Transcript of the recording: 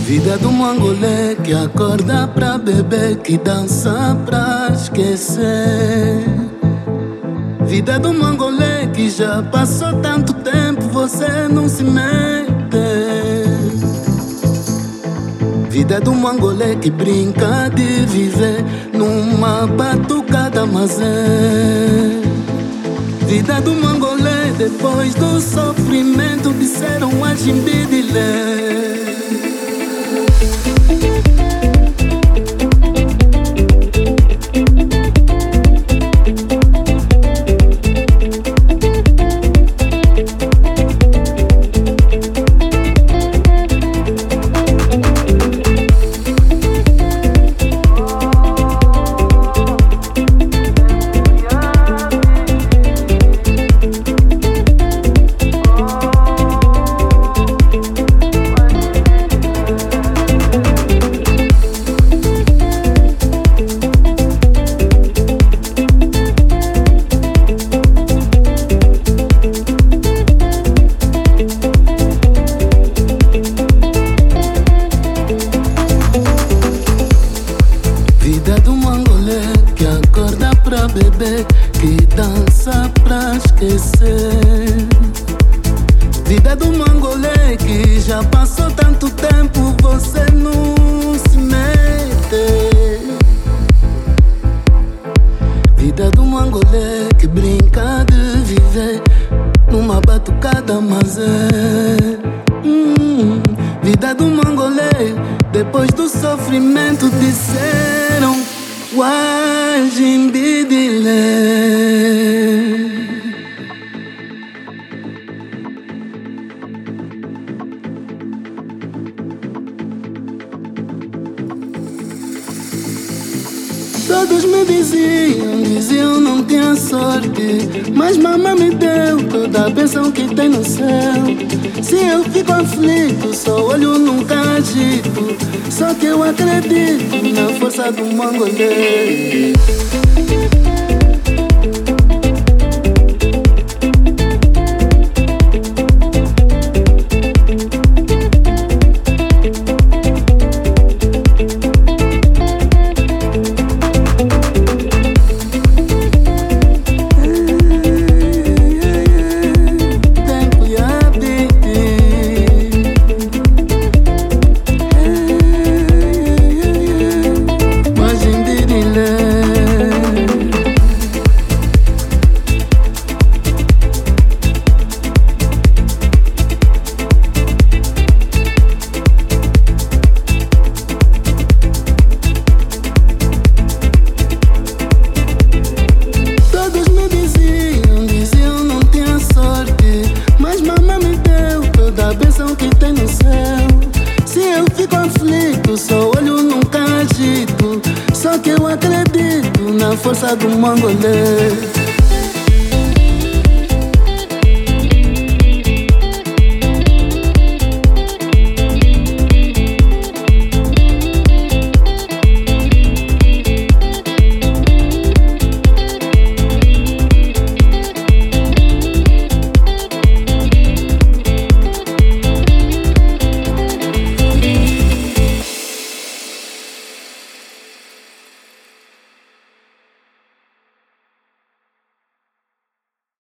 Vida do mangolê que acorda pra beber, que dança pra esquecer. Vida do mangolê que já passou tanto tempo, você não se mete. Vida do mangolê que brinca de viver numa batucada mazé. Vida do mangolê depois do sofrimento, disseram a Jimbidilé. Vida do mangolê que acorda pra beber, que dança pra esquecer. Vida do mangolê que já passou tanto tempo, você não se mete. Vida do mangolê que brinca de viver numa batucada mazé. Vida do mangolê depois do sofrimento, disseram Jimbidilé. Todos me diziam não tinha sorte, mas mamãe me deu toda a bênção que tem no céu. Se eu fico aflito, só olho nunca agito, só que eu acredito na força do mangolê. Que tem no céu. Se eu fico aflito, só olho nunca agito, só que eu acredito na força do mangolê.